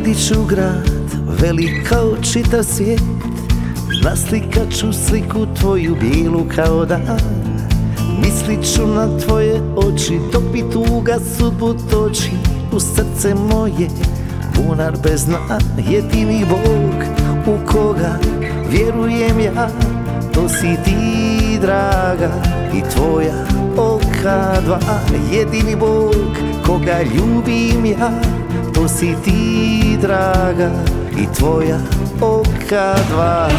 Sagradit ću grad, velik kao čitav svijet. Naslikat ću sliku tvoju bijelu kao dan. Mislit ću na tvoje oči, dok mi tuga sudbu toči u srce moje. Bunar bez dna, jedini Bog u koga vjerujem ja. To si ti, draga, i tvoja oka dva. Jedini Bog koga ljubim ja. To si ti, draga, i tvoja oka dva.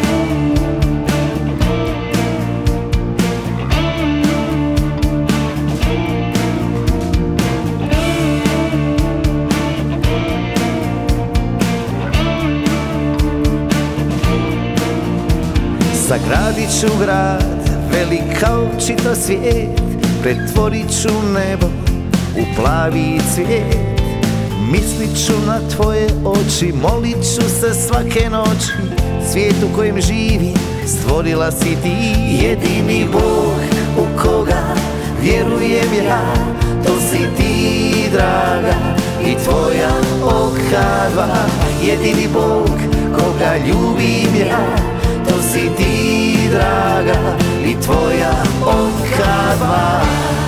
Sagradit ću grad, velik kao čitav svijet. Pretvorit ću nebo u plavi cvijet. Mislit ću na tvoje oči, molit ću se svake noći. Svijet u kojem živim stvorila si ti, jedini Bog u koga vjerujem ja. To si ti, draga, i tvoja oka dva. Jedini Bog koga ljubim ja. To si ti, draga, i tvoja oka dva.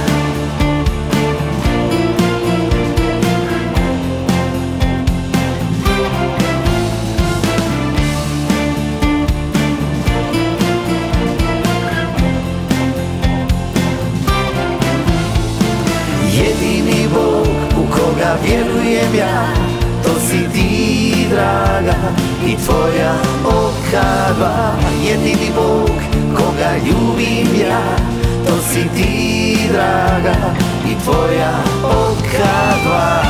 Jedini Bog u koga vjerujem ja. To si ti, draga, i tvoja oka dva. Jedini Bog koga ljubim ja. To si ti, draga, i tvoja oka dva.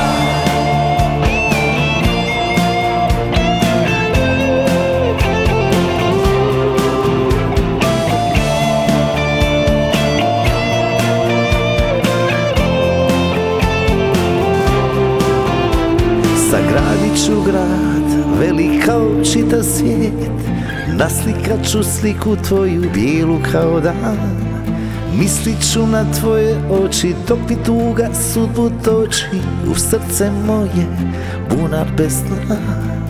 Sagradit ću grad, velik kao čitav svijet. Naslikat ću sliku tvoju bijelu kao dan. Mislit ću na tvoje oči, dok mi tuga sudbu toči u srce moje, bunar bez dna.